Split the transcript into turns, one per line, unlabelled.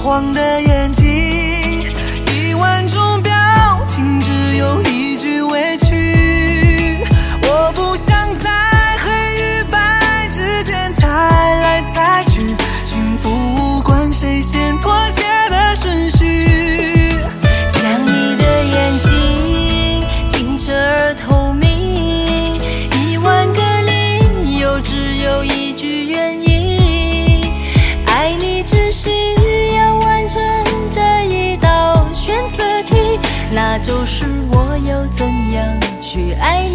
晃的眼睛，1万种表情，只有一句委屈。我不想在黑与白之间猜来猜去，幸福无关谁先妥协的顺序。
像你的眼睛，清澈而透明，1万个理由，只有一句原因。爱你只需要完成这一道选择题，那就是我要怎样去爱你。